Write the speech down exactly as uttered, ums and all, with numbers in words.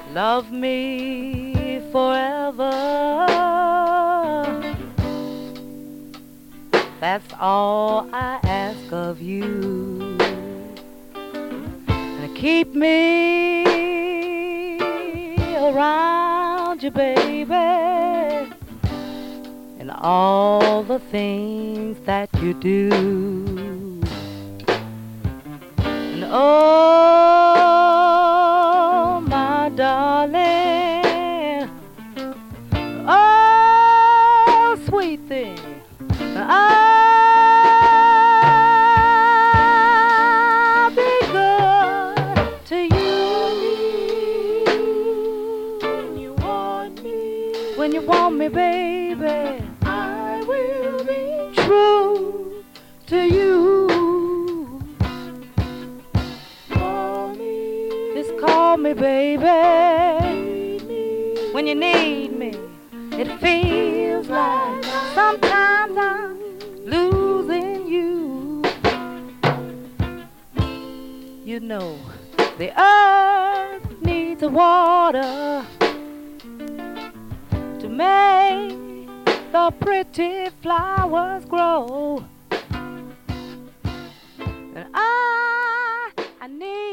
Love me forever. That's all I ask of you. And keep me around you, baby, and all the things that you do. And oh, my darling, oh, sweet thing, I'll be good to you. When you want me, when you want me, baby, I will be true to you. Call me, just call me, baby, me. When you need me. It feels like sometimes I'm losing you. You know, the earth needs the water to make the pretty flowers grow. And I, I need